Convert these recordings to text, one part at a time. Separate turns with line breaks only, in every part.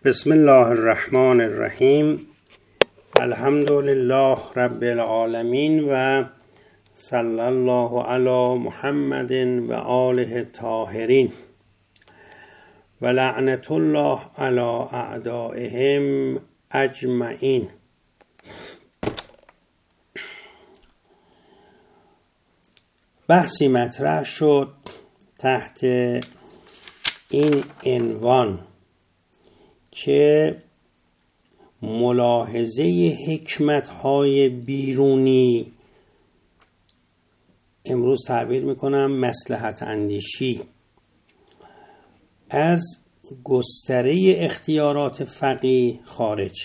بسم الله الرحمن الرحیم. الحمد لله رب العالمین و صلی الله علی محمد و آله الطاهرین و لعنت الله علی اعدائهم اجمعین. بحثی مطرح شد تحت این عنوان که ملاحظه حکمت‌های بیرونی، امروز تعبیر میکنم مصلحت اندیشی، از گستره اختیارات فقیه خارج.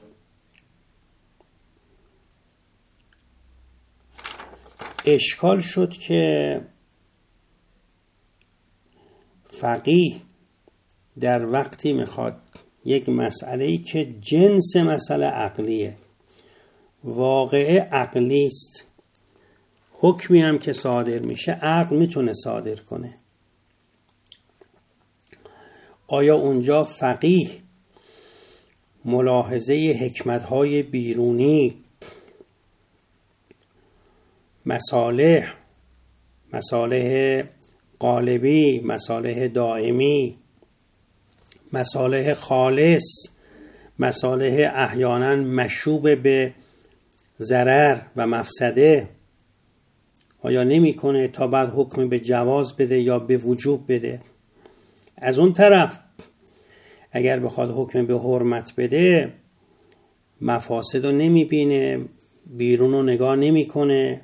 اشکال شد که فقیه در وقتی میخواد یک مسئله‌ای که جنس مسئله عقلیه، واقعه عقلی است، حکمی هم که صادر میشه عقل میتونه صادر کنه، آیا اونجا فقیه ملاحظه حکمت‌های بیرونی، مصالح غالبی، مصالح دائمی، مصالح خالص، مصالح احیانا مشوب به ضرر و مفسده، آیا نمی کنه تا بعد حکم به جواز بده یا به وجوب بده؟ از اون طرف اگر بخواد حکم به حرمت بده، مفاسد رو نمی بینه، بیرون رو نگاه نمی کنه،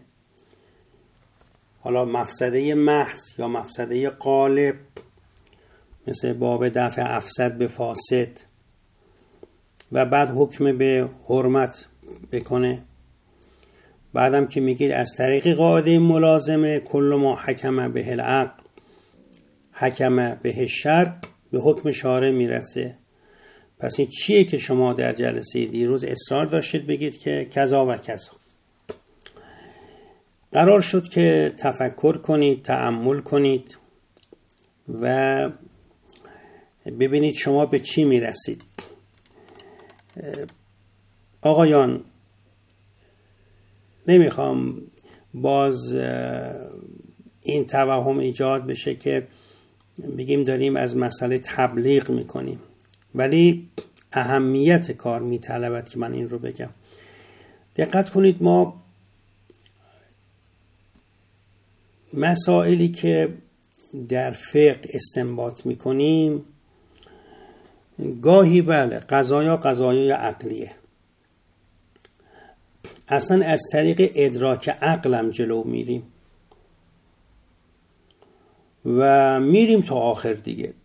حالا مفسده محض یا مفسده غالب، مثل باب دفع افسد به فاسد، و بعد حکم به حرمت بکنه. بعدم که میگید از طریق قاعده ملازمه کل ما حکم به العقل حکم به الشرع، به حکم شارع میرسه. پس این چیه که شما در جلسه دیروز اصرار داشتید بگید که کذا و کذا؟ قرار شد که تفکر کنید، تأمل کنید و ببینید شما به چی میرسید. آقایان، نمیخوام باز این توهم ایجاد بشه که بگیم داریم از مسئله تبلیغ میکنیم، ولی اهمیت کار میطلبد که من این رو بگم. دقت کنید، ما مسائلی که در فقه استنباط میکنیم گاهی بله قضایای عقلیه، اصلا از طریق ادراک عقلم جلو میریم و میریم تا آخر دیگه.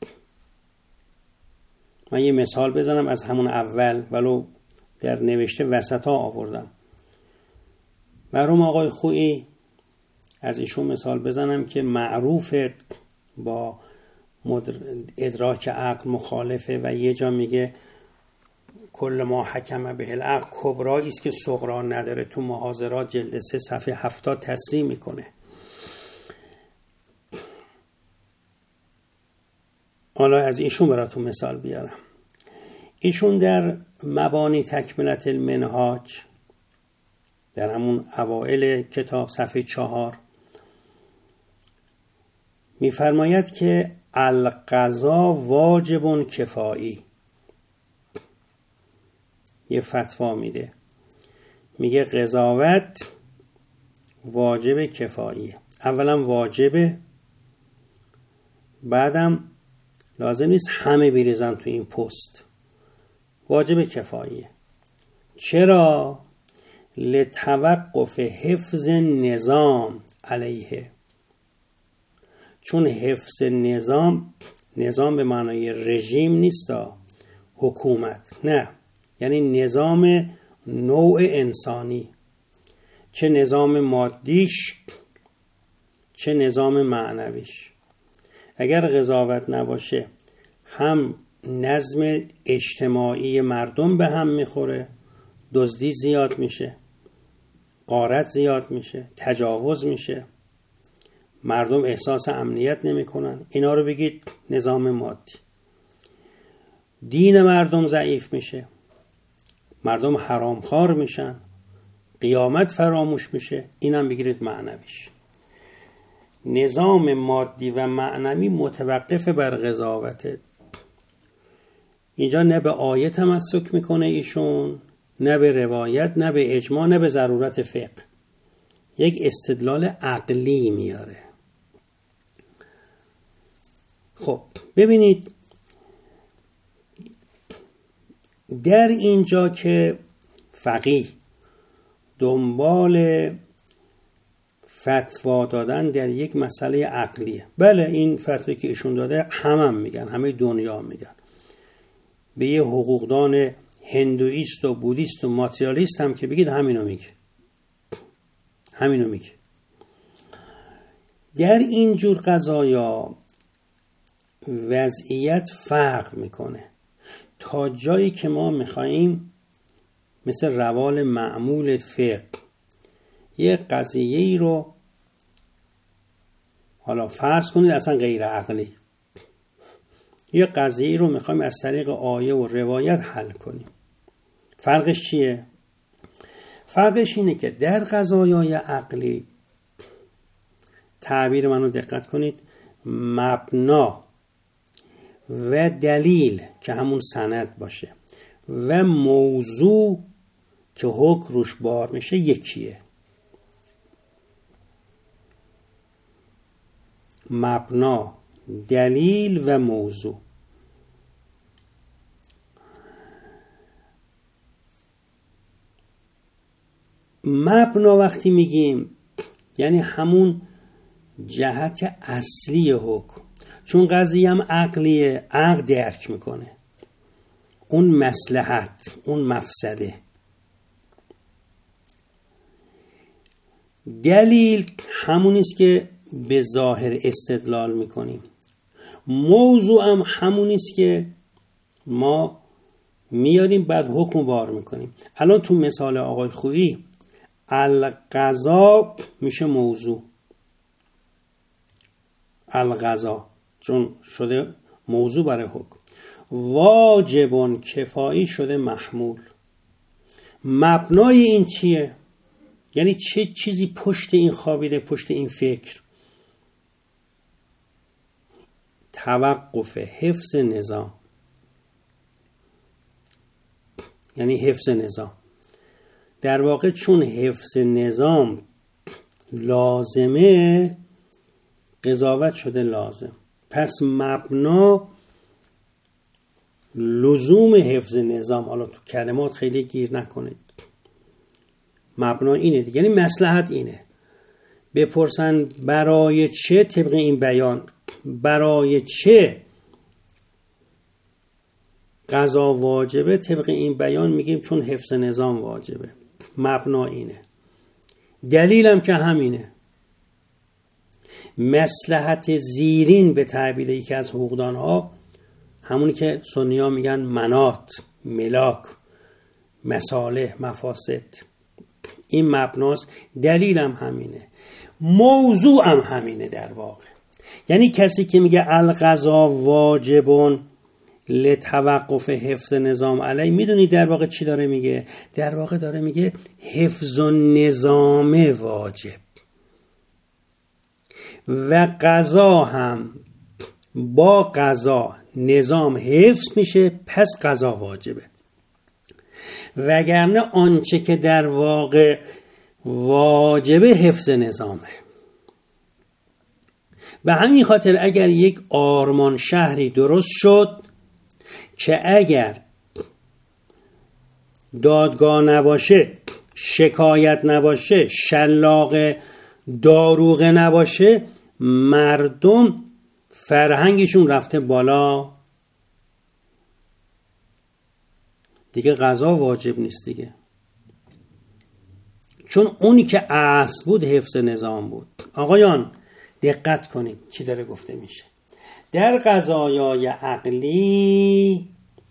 من یه مثال بزنم از همون اول، ولو در نوشته وسط ها آوردم. مرحوم آقای خویی، از ایشون مثال بزنم که معروف با ادراک عقل مخالفه و یه جا میگه کل ما حکم به العقل کبرایی است که صغرا نداره. تو محاضرات جلد 3 صفحه 70 تصریح میکنه. حالا از ایشون براتون مثال بیارم. ایشون در مبانی تکملة المنهاج در همون اوائل کتاب صفحه 4 میفرماید که القضا واجب کفایی. یه فتوا میده، میگه قضاوت واجب کفاییه. اولا واجبه، بعدم لازم نیست همه بریزن تو این پست، واجب کفاییه. چرا؟ لتوقف حفظ نظام علیه، چون حفظ نظام به معنای رژیم نیست، حکومت نه، یعنی نظام نوع انسانی، چه نظام مادیش چه نظام معنویش. اگر قضاوت نباشه، هم نظم اجتماعی مردم به هم میخوره، دزدی زیاد میشه، غارت زیاد میشه، تجاوز میشه، مردم احساس امنیت نمی کنن. اینا رو بگید نظام مادی. دین مردم ضعیف میشه، مردم حرامخوار میشن، قیامت فراموش میشه. اینم بگیرید معنویش. نظام مادی و معنوی متوقف بر قضاوته. اینجا نه به آیه تمسک میکنه ایشون، نه به روایت، نه به اجماع، نه به ضرورت فقه. یک استدلال عقلی میاره. خب ببینید در اینجا که فقیه دنبال فتوا دادن در یک مسئله عقلیه، بله این فتوی که ایشون داده همه میگن، همه دنیا میگن، به یه حقوقدان هندویست و بودیست و ماتریالیست هم که بگید همینو میگه. در اینجور قضایا وضعیت فرق میکنه تا جایی که ما میخواییم مثل روال معمول فقه یه قضیه‌ای رو، حالا فرض کنید اصلا غیر عقلی، یه قضیه‌ای رو میخوایم از طریق آیه و روایت حل کنیم. فرقش چیه؟ فرقش اینه که در قضایای عقلی، تعبیر منو دقت کنید، مبنا و دلیل که همون سند باشه و موضوع که حکم روش بار میشه یکیه. مبنا، دلیل و موضوع. مبنا وقتی میگیم یعنی همون جهت اصلی حکم، چون قضیه هم عقلیه، عقل درک میکنه اون مصلحت، اون مفسده. دلیل همونیست که به ظاهر استدلال میکنیم. موضوع هم همونیست که ما میاریم بعد حکم بار میکنیم. الان تو مثال آقای خویی القضا میشه موضوع، القضا چون شده موضوع برای حکم. واجبون کفایی شده محمول. مبنای این چیه؟ یعنی چه چیزی پشت این خوابیده، پشت این فکر؟ توقف، حفظ نظام. یعنی حفظ نظام. در واقع چون حفظ نظام لازمه، قضاوت شده لازم. پس مبنا لزوم حفظ نظام. حالا تو کلمات خیلی گیر نکنید. مبنا اینه دیگه، یعنی مصلحت اینه. بپرسن برای چه طبق این بیان، برای چه قضا واجبه طبق این بیان، میگیم چون حفظ نظام واجبه. مبنا اینه. دلیلم که همینه. مصلحت زیرین به تعبیر یکی از حقوقدانها، همونی که سنی‌ها میگن منات، ملاک، مصالح، مفاسد، این مبناست. دلیلم همینه، موضوعم همینه. در واقع یعنی کسی که میگه القضا واجبون لتوقف حفظ نظام علی، میدونی در واقع چی داره میگه؟ در واقع داره میگه حفظ نظام واجب و قضا هم با قضا نظام حفظ میشه، پس قضا واجبه. وگرنه آنچه که در واقع واجبه حفظ نظامه. و همین خاطر اگر یک آرمان شهری درست شد که اگر دادگاه نباشه، شکایت نباشه، شلاق داروغه نباشه، مردم فرهنگشون رفته بالا، دیگه قضا واجب نیست دیگه. چون اونی که اصل بود حفظ نظام بود. آقایان دقت کنید چی داره گفته میشه. در قضایای عقلی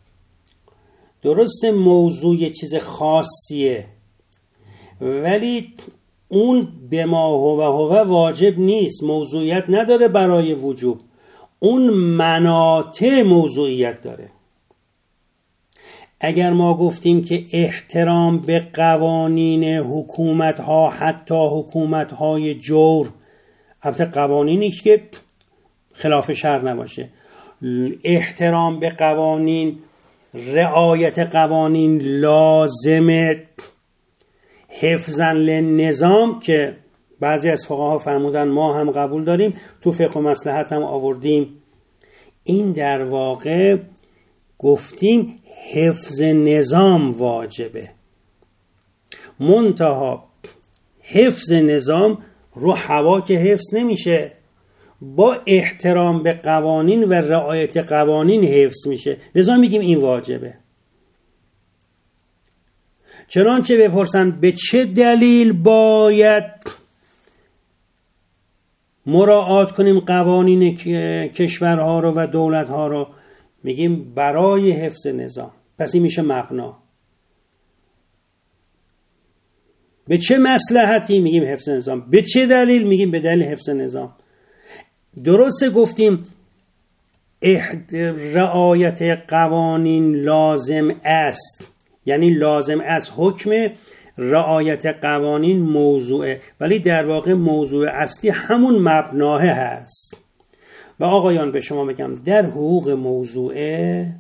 درست موضوع یه چیز خاصیه، ولی اون به ما هو واجب نیست، موضوعیت نداره برای وجوب. اون مناطع موضوعیت داره. اگر ما گفتیم که احترام به قوانین حکومت ها، حتی حکومت های جور، البته قوانینی که خلاف شرع نباشه، احترام به قوانین، رعایت قوانین لازمه حفظاً للنظام، که بعضی از فقها فرمودن ما هم قبول داریم، تو فقه و مصلحت هم آوردیم. این در واقع گفتیم حفظ نظام واجبه، منتها حفظ نظام رو هوا که حفظ نمیشه، با احترام به قوانین و رعایت قوانین حفظ میشه، لذا میگیم این واجبه. چنانچه بپرسن به چه دلیل باید مراعات کنیم قوانین کشورها رو و دولتها رو، میگیم برای حفظ نظام. پس این میشه مبنا. به چه مصلحتی؟ میگیم حفظ نظام. به چه دلیل؟ میگیم به دلیل حفظ نظام. درسته گفتیم رعایت قوانین لازم است، یعنی لازم است، حکم رعایت قوانین موضوعه، ولی در واقع موضوع اصلی همون مبناه هست. و آقایان به شما بگم در حقوق موضوعه،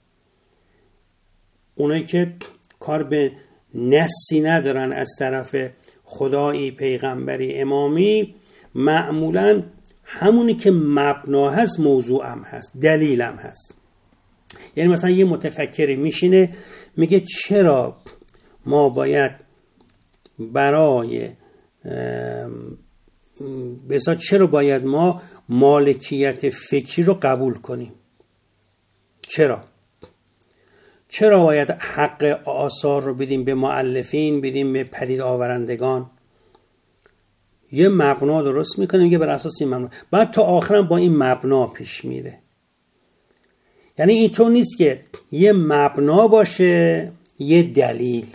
اونایی که کار به نصی ندارن از طرف خدایی، پیغمبری، امامی، معمولاً همونی که مبنا هست موضوع هم هست، دلیل هم هست. یعنی مثلا یه متفکری میشینه میگه چرا ما باید چرا باید ما مالکیت فکری رو قبول کنیم؟ چرا باید حق آثار رو بدیم به مؤلفین، بدیم به پدید آورندگان؟ یه مبنا درست میکنه، میگه بر اساس این مبنا، بعد تا آخرم با این مبنا پیش میره. یعنی اینطور نیست که یه مبنا باشه یه دلیل،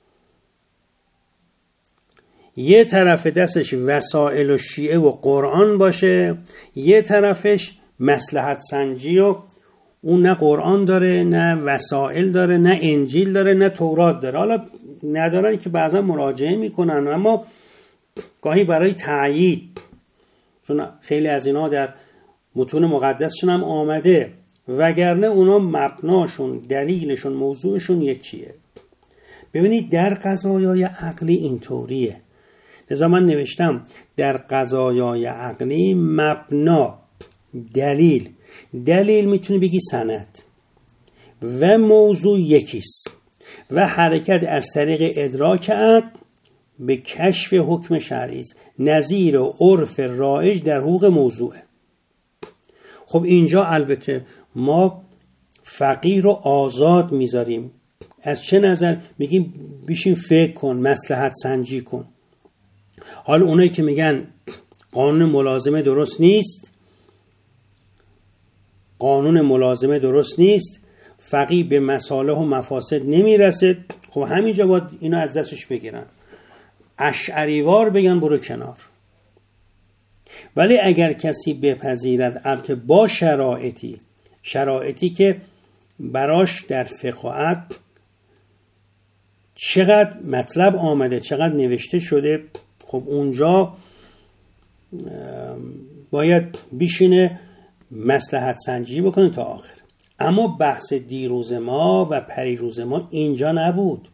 یه طرف دستش وسائل و شیعه و قرآن باشه، یه طرفش مصلحت سنجی و اون نه قرآن داره، نه وسائل داره، نه انجیل داره، نه تورات داره. حالا ندارن که بعضا مراجعه میکنن، اما گاهی برای تأیید، چون خیلی از اینا در متون مقدسشون هم آمده، وگرنه اونا مبناشون، دلیلشون، موضوعشون یکیه. ببینید در قضایای عقلی اینطوریه. لذا من نوشتم در قضایای عقلی مبنا، دلیل میتونی بگی سند و موضوع یکیست و حرکت از طریق ادراک عقل به کشف حکم شرعی است، نظیر عرف رایج در حقوق موضوعه. خب اینجا البته ما فقیه رو آزاد میذاریم. از چه نظر؟ میگیم بیشین فکر کن، مصلحت سنجی کن. حالا اونایی که میگن قانون ملازمه درست نیست، فقیه به مصالح و مفاسد نمیرسه، خب همینجا باید اینو از دستش بگیرن، اشعریوار بگن برو کنار. ولی اگر کسی بپذیرد، البته با شرایطی که براش در فقه و عقل چقدر مطلب آمده، چقدر نوشته شده، خب اونجا باید بیشینه مصلحت سنجی بکنه تا آخر. اما بحث دیروز ما و پریروز ما اینجا نبود.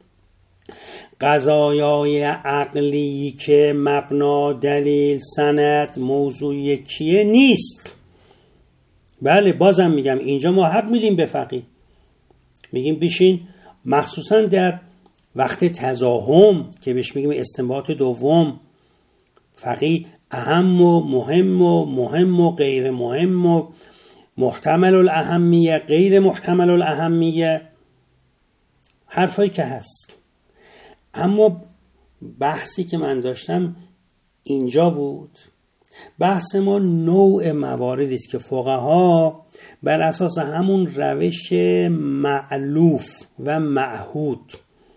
قضایای عقلی که مبنا، دلیل، سند، موضوع یکیه نیست. بله بازم میگم اینجا ما حق میدیم به فقیه، میگیم بشین، مخصوصا در وقت تزاحم که بهش میگیم استنباط دوم، فقیه اهم و مهم و غیر مهم و محتمل الاهمیه، غیر محتمل الاهمیه، حرفایی که هست. اما بحثی که من داشتم اینجا بود، بحث ما نوع مواردی است که فقها بر اساس همون روش مألوف و معهود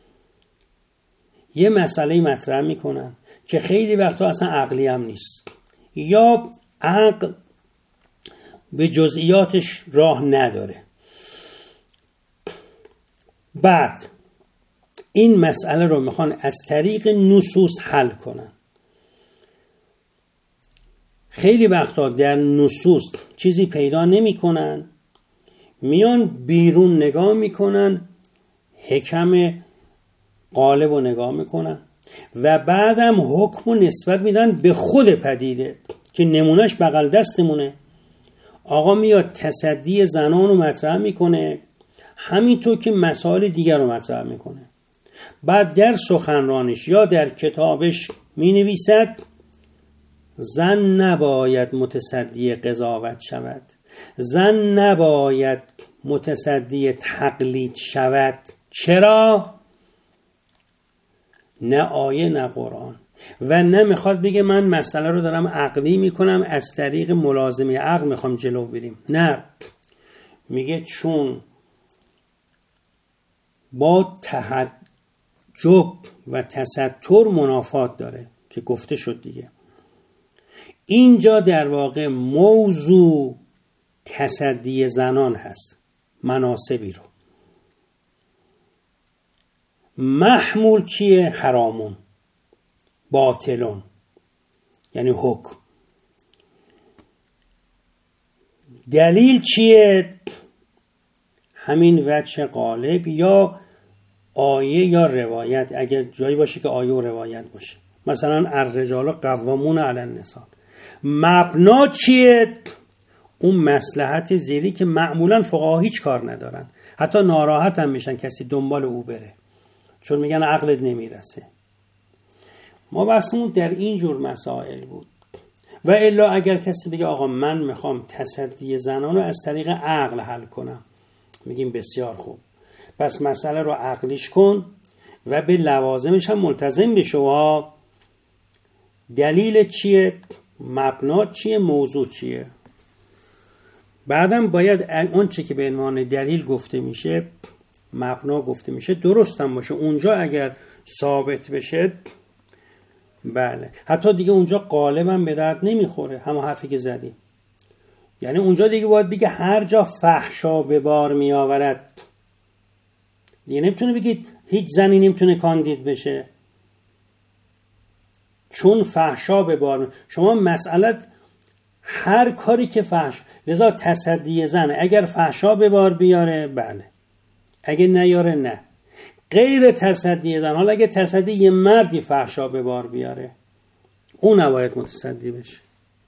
یه مسئله مطرح میکنن که خیلی وقتا اصلا عقلی هم نیست، یا عقل به جزئیاتش راه نداره. بعد این مسئله رو میخوان از طریق نصوص حل کنن. خیلی وقتا در نصوص چیزی پیدا نمی کنن، میان بیرون نگاه میکنن، حکم غالب رو نگاه میکنن و بعدم حکم و نسبت میدن به خود پدیده که نمونهش بغل دستمونه. آقا میاد تصدی زنان رو مطرح میکنه، همینطور که مسائل دیگر رو مطرح میکنه. بعد در سخنرانش یا در کتابش مینویسد زن نباید متصدی قضاوت شود، زن نباید متصدی تقلید شود. چرا؟ نه آیه نه قرآن. و نه میخواد بگه من مسئله رو دارم عقلی میکنم، از طریق ملازمه عقل میخوام جلو بریم. نه، میگه چون با تعجب و تستر منافات داره که گفته شد دیگه. اینجا در واقع موضوع تصدی زنان هست، مناسبی رو. محمول چیه؟ حرامون، باطلون، یعنی حکم. دلیل چیه؟ همین وجه غالب یا آیه یا روایت، اگر جایی باشه که آیه و روایت باشه. مثلا الرجال قوامون علی النساء. مبنا چیه؟ اون مصلحت زیری که معمولا فقها هیچ کار ندارن، حتی ناراحت هم میشن کسی دنبال او بره، چون میگن عقلت نمیرسه. ما بحثمون در این جور مسائل بود. و الا اگر کسی بگه آقا من میخوام تصدی زنان رو از طریق عقل حل کنم، میگیم بسیار خوب، پس مسئله رو عقلیش کن و به لوازمش هم ملتزم بشو. دلیل چیه؟ مبنا چیه؟ موضوع چیه؟ بعدم باید اون چه که به عنوان دلیل گفته میشه، مبنا گفته میشه، درست هم باشه. اونجا اگر ثابت بشه بله، حتی دیگه اونجا غالبا به درد نمیخوره، همون حرفی که زدیم. یعنی اونجا دیگه باید بگه هر جا فحشا به بار می آورد، دیگه نمیتونه بگید هیچ زنی نمیتونه کاندید بشه چون فحشا به بار. شما مسئله هر کاری که فحش، لذا تصدی زن اگر فحشا به بار بیاره بله، اگه نیاره نه. غیر تصدی زن، حالا اگه تصدی یه مردی فحشا به بار بیاره، اون نباید متصدی بشه.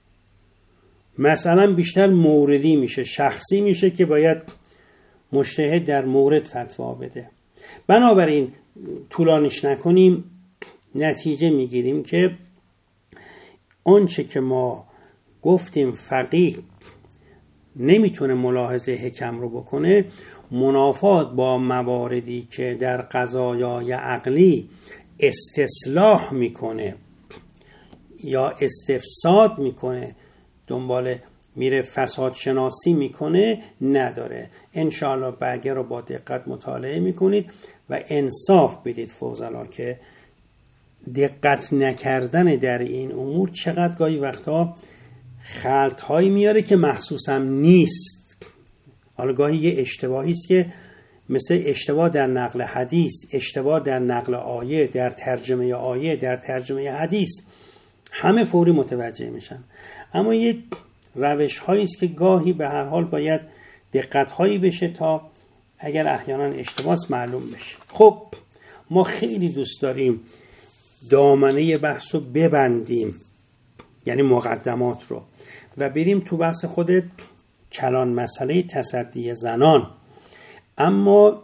مثلا بیشتر موردی میشه، شخصی میشه که باید مجتهد در مورد فتوا بده. بنابراین طولانیش نکنیم، نتیجه میگیریم که آنچه که ما گفتیم فقیه نمیتونه ملاحظه حکم رو بکنه، منافات با مواردی که در قضایای عقلی استصلاح میکنه یا استفساد میکنه، دنبال میره فساد شناسی میکنه، نداره. انشاءالله برگه رو با دقت مطالعه میکنید و انصاف بدید فضلا که دقت نکردن در این امور چقدر گاهی وقتا خلط هایی میاره که محسوس هم نیست. حالا گاهی یه اشتباهی است که مثل اشتباه در نقل حدیث، اشتباه در نقل آیه، در ترجمه آیه، در ترجمه حدیث، همه فوری متوجه میشن. اما یه روش هایی است که گاهی به هر حال باید دقت هایی بشه تا اگر احیانا اشتباهs معلوم بشه. خب ما خیلی دوست داریم دامنه بحث رو ببندیم، یعنی مقدمات رو، و بریم تو بحث خود کلان مسئله تصدی زنان. اما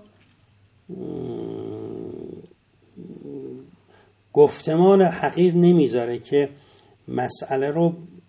گفتمان حقیر نمیذاره که مسئله رو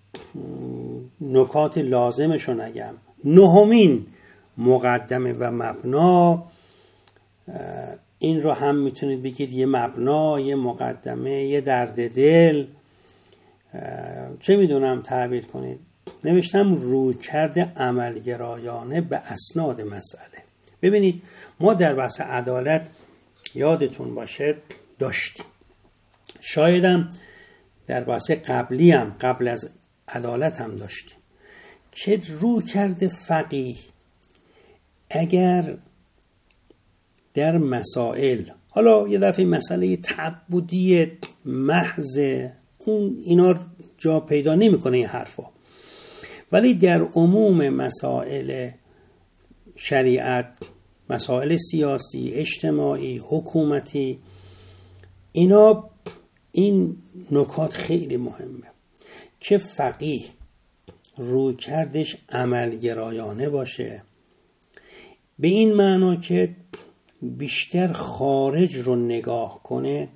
نکات لازمشو نگم. نهمین مقدمه و مبنا، این رو هم میتونید بگید یه مبنا، یه مقدمه، یه درد دل، چه میدونم تعبیر کنید. نوشتم رویکرد عملگرایانه به اسناد مسئله. ببینید ما در بحث عدالت یادتون باشه داشتیم، شایدم در بحث قبلی هم قبل از عدالت هم داشتیم که رویکرد فقیه اگر در مسائل، حالا یه دفعه مسئله تعبدی محض اینا جا پیدا نمیکنه این حرفا، ولی در عموم مسائل شریعت، مسائل سیاسی، اجتماعی، حکومتی، اینا این نکات خیلی مهمه که فقیه رویکردش عملگرایانه باشه، به این معنا که بیشتر خارج رو نگاه کنه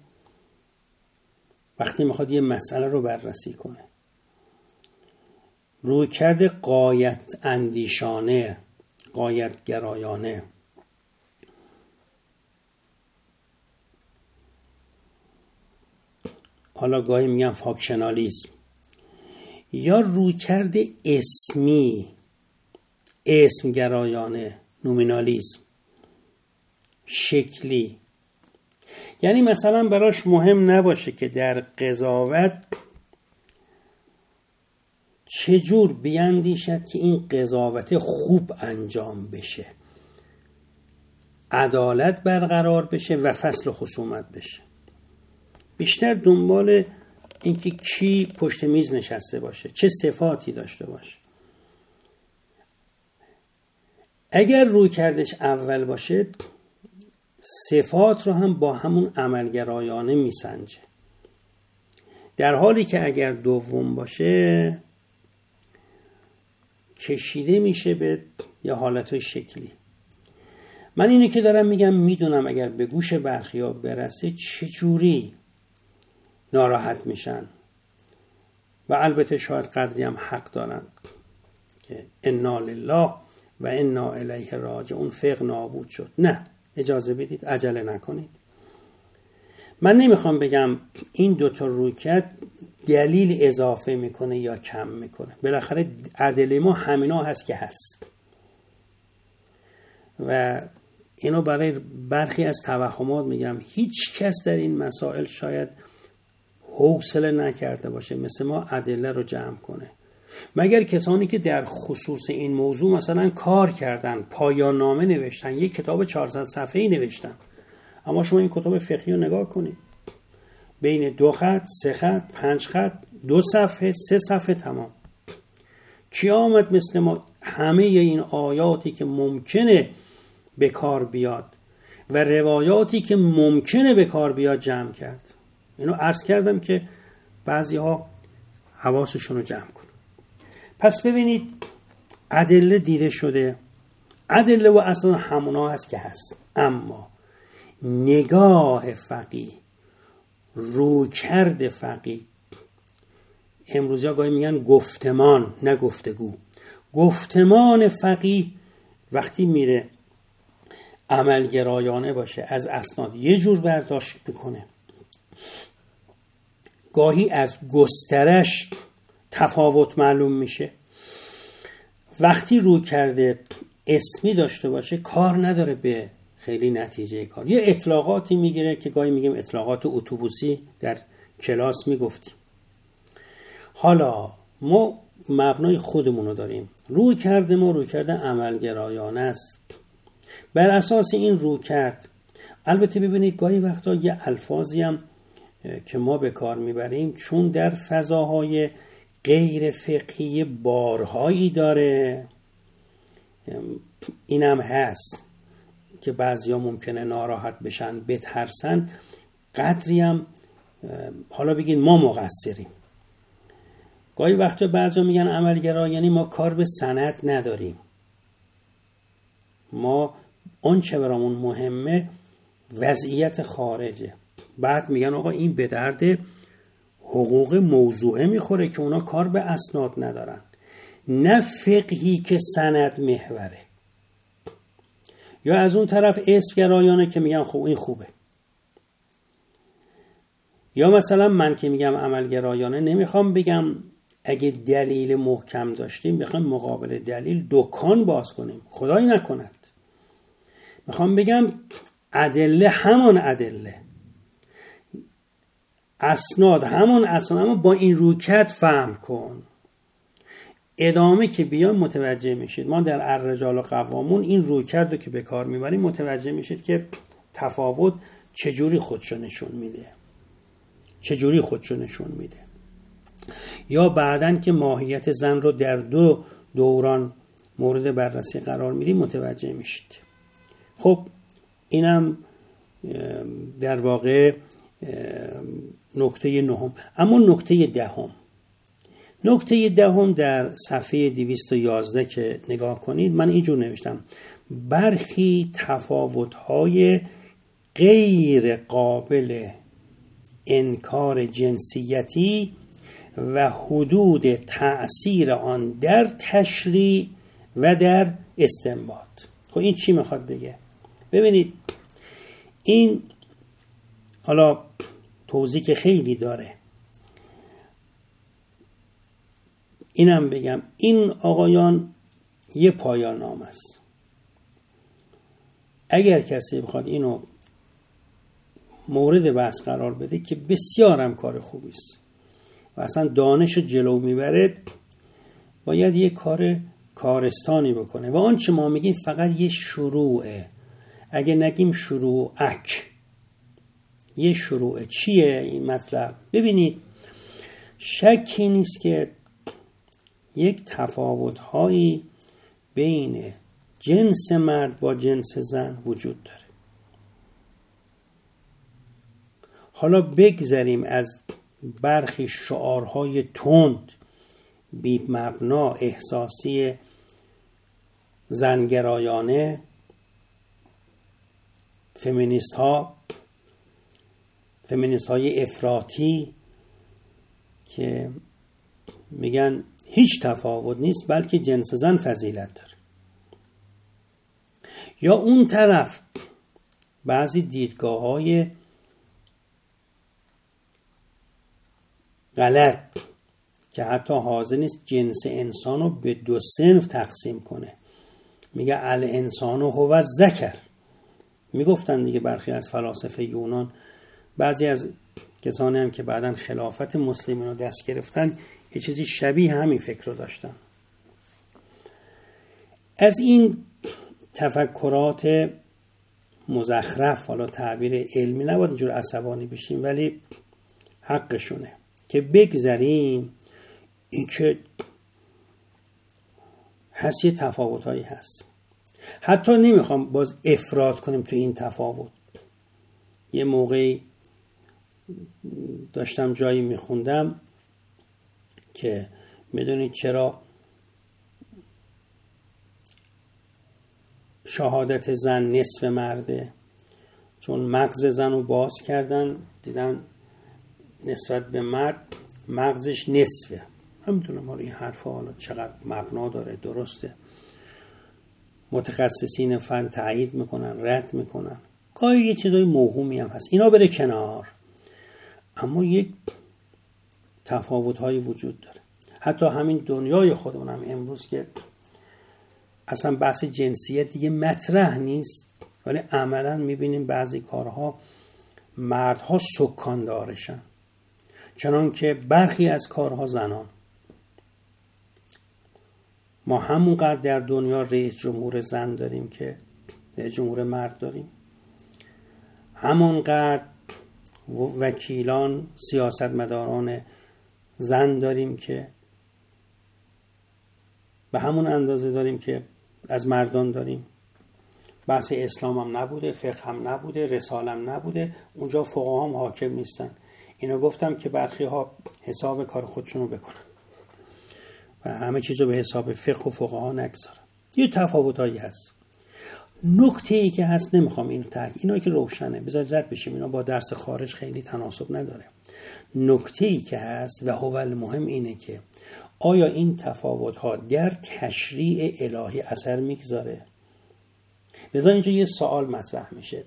وقتی میخواد یه مسئله رو بررسی کنه، رویکرد غایت اندیشانه، غایت گرایانه. حالا گاهی میگن فاکشنالیسم، یا رویکرد اسمی، اسم گرایانه، نومینالیسم، شکلی. یعنی مثلا براش مهم نباشه که در قضاوت چجور بیندیشد که این قضاوت خوب انجام بشه، عدالت برقرار بشه و فصل خصومت بشه. بیشتر دنبال اینکه کی پشت میز نشسته باشه، چه صفاتی داشته باشه. اگر روی کردش اول باشه، صفات رو هم با همون عملگرایانه میسنجه، در حالی که اگر دوم باشه کشیده میشه به یه حالتهای شکلی. من اینو که دارم میگم میدونم اگر به گوش برخیا برسه چجوری ناراحت میشن، و البته شاید قدری هم حق دارن که انا لله و انا الیه راجعون، فقه نابود شد. نه، اجازه بدید، عجله نکنید. من نمیخوام بگم این دوتا رویکرد دلیل اضافه میکنه یا کم میکنه، بالاخره ادله ما همینا هست که هست و اینو برای برخی از توهمات میگم. هیچ کس در این مسائل شاید حوصله نکرده باشه مثل ما ادله رو جمع کنه، مگر کسانی که در خصوص این موضوع مثلا کار کردن، پایان نامه نوشتن، یک کتاب 400 صفحه‌ای نوشتن. اما شما این کتاب فقهی رو نگاه کنید، بین 2 خط، 3 خط، 5 خط، 2 صفحه، 3 صفحه تمام. کی آمد مثل ما همه این آیاتی که ممکنه به کار بیاد و روایاتی که ممکنه به کار بیاد جمع کرد؟ اینو عرض کردم که بعضی ها حواسشون رو جمع کن. پس ببینید ادله دیده شده، ادله و اصلا همونا هست که هست، اما نگاه فقیه، رویکرد فقیه، امروزی ها گاهی میگن گفتمان نه گفتگو، گفتمان فقیه وقتی میره عملگرایانه باشه، از اسناد یه جور برداشت میکنه، گاهی از گسترش تفاوت معلوم میشه. وقتی روی کرده اسمی داشته باشه کار نداره به خیلی نتیجه کار، یه اطلاقاتی میگیره که گاهی میگیم اطلاقات اتوبوسی در کلاس میگفتیم. حالا ما مبنای خودمون رو داریم، روی کرده ما روی کرده عملگرایانه است. بر اساس این روی کرد، البته ببینید گاهی وقتا یه الفاظی هم که ما به کار میبریم چون در فضاهای غیر فقهی بارهایی داره، اینم هست که بعضیا ممکنه ناراحت بشن، بترسن، قدری هم حالا بگید ما مقصریم. گاهی وقتا بعضیا میگن عملگرا یعنی ما کار به سند نداریم، ما اون چه برامون مهمه وضعیت خارجه. بعد میگن آقا این به درد حقوق موضوعه میخوره که اونا کار به اسناد ندارن، نه فقهی که سند محوره. یا از اون طرف اسمگرایانه که میگن خب این خوبه. یا مثلا من که میگم عملگرایانه نمیخوام بگم اگه دلیل محکم داشتیم بخوایم مقابل دلیل دکان باز کنیم، خدایی نکند. میخوام بگم ادله همان ادله، اسناد همان اسناد، اما با این رویکرد فهم کن. ادامه که بیان متوجه میشید ما در الرجال و قوامون این رویکرد رو که به کار میبریم متوجه میشید که تفاوت چجوری خودشو نشون میده. یا بعدن که ماهیت زن رو در 2 دوران مورد بررسی قرار میدیم متوجه میشید. خب اینم در واقع نکته 9. اما نکته دهم در صفحه 211 که نگاه کنید، من اینجور نوشتم: برخی تفاوت‌های غیر قابل انکار جنسیتی و حدود تأثیر آن در تشریع و در استنباط. خب این چی میخواد بگه؟ ببینید این حالا توضیح که خیلی داره، اینم بگم این آقایان یه پایان نامه است. اگر کسی بخواد اینو مورد بحث قرار بده که بسیار هم کار خوبی است و اصلا دانش جلو میبره، باید یه کارستانی بکنه و آنچه ما میگیم فقط یه شروعه. اگه نگیم شروعک، یه شروع چیه این مطلب؟ ببینید شکی نیست که یک تفاوت‌هایی بین جنس مرد با جنس زن وجود داره. حالا بگذریم از برخی شعارهای تند، بی مبنا، احساسی، زنگرایانه، فمینیست های افراطی که میگن هیچ تفاوت نیست بلکه جنس زن فضیلت داره، یا اون طرف بعضی دیدگاه‌های غلط که حتی حاضر نیست جنس انسان رو به 2 صنف تقسیم کنه، میگه الانسان هو الذکر. میگفتن دیگه برخی از فلاسفه یونان، بعضی از کسانی هم که بعداً خلافت مسلمین رو دست گرفتن یه چیزی شبیه همین فکر رو داشتن. از این تفکرات مزخرف، حالا تعبیر علمی نباید اینجور عصبانی بشیم ولی حقشونه که بگذاریم، این که هست یه تفاوتایی هست. حتی نمیخوام باز افراط کنیم تو این تفاوت. یه موقعی داشتم جایی میخوندم که میدونید چرا شهادت زن نصف مرده؟ چون مغز زن رو باز کردن دیدن نسبت به مرد مغزش نصفه. من میتونم حالا این حرفا حالا چقدر مبنا داره، درسته، متخصصین فن تایید میکنن، رد میکنن، گاهی یه چیزای موهومی هم هست، اینا بره کنار، اما یک تفاوت‌هایی وجود داره. حتی همین دنیای خودمون هم امروز که اصلا بحث جنسیت دیگه مطرح نیست، ولی عملا میبینیم بعضی کارها مردها سکان دارشن، چنان که برخی از کارها زنان. ما همونقدر در دنیا رئیس جمهور زن داریم که رئیس جمهور مرد داریم، همونقدر وکیلان، سیاستمداران زن داریم که به همون اندازه داریم که از مردان داریم. بحث اسلام هم نبوده، فقه هم نبوده، رساله هم نبوده، اونجا فقها هم حاکم نیستن. اینو گفتم که برخی ها حساب کار خودشونو بکنن و همه چیزو به حساب فقه و فقها نگذارن. یه تفاوتایی هست. نکته ای که هست، نمیخوام اینو اینا که روشنه بذارید رد بشیم، اینا با درس خارج خیلی تناسب نداره. نکته ای که هست و هو المهم اینه که آیا این تفاوت‌ها در تشریع الهی اثر میگذاره؟ لذا اینجا یه سوال مطرح میشه: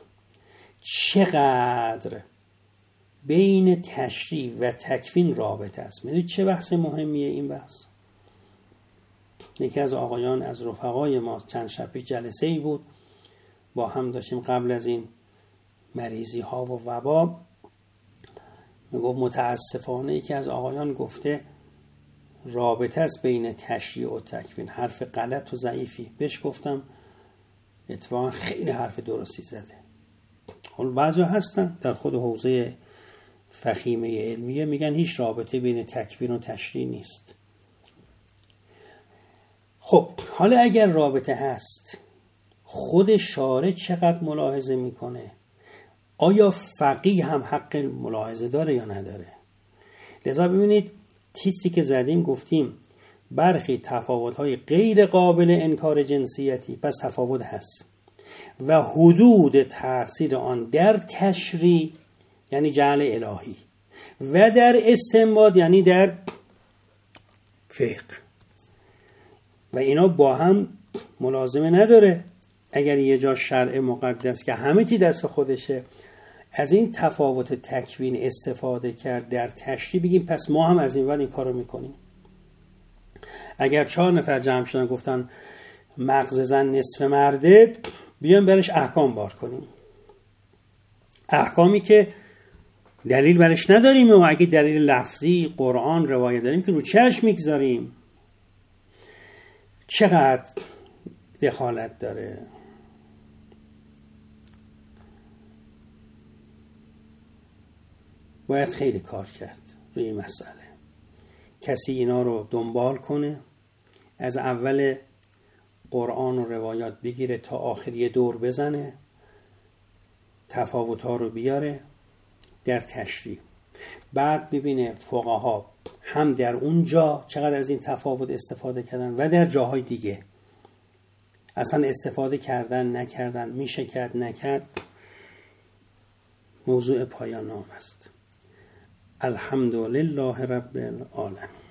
چقدر بین تشریع و تکوین رابطه است؟ میدونید چه بحث مهمیه این بحث؟ یکی از آقایان از رفقای ما چند شب پیش جلسه ای بود، با هم داشتیم قبل از این مریضی ها و وبا، میگفت متاسفانه یکی از آقایان گفته رابطه است بین تشریع و تکوین. حرف غلط و ضعیفی. بهش گفتم اتفاقا خیلی حرف درستی زده. حالا بعضی هستن در خود حوزه فخیمه علمیه میگن هیچ رابطه بین تکوین و تشریع نیست. خب حالا اگر رابطه هست، خود شارع چقدر ملاحظه میکنه؟ آیا فقیه هم حق ملاحظه داره یا نداره؟ لذا ببینید تیتری که زدیم گفتیم برخی تفاوت‌های غیر قابل انکار جنسیتی، پس تفاوت هست، و حدود تأثیر آن در تشریع یعنی جعل الهی و در استنباط یعنی در فقه، و اینا با هم ملازمه نداره. اگر یه جا شرع مقدس که همه چی دست خودشه از این تفاوت تکوین استفاده کرد در تشریع، بگیم پس ما هم از این بعد این کارو میکنیم. اگر 4 نفر جمع شدن گفتن مغز زن نصف مرده، بیان برش احکام بار کنیم، احکامی که دلیل برش نداریم، و اگه دلیل لفظی قرآن روایت داریم که رو چشم میگذاریم. چقدر دخالت داره. باید خیلی کار کرد روی این مسئله. کسی اینا رو دنبال کنه، از اول قرآن و روایات بگیره تا آخر یه دور بزنه، تفاوت‌ها رو بیاره در تشریع. بعد ببینه فقها هم در اونجا چقدر از این تفاوت استفاده کردن و در جاهای دیگه اصلا استفاده کردن نکردن، میشه کرد نکرد. موضوع پایان نام است. الحمدلله رب العالمین.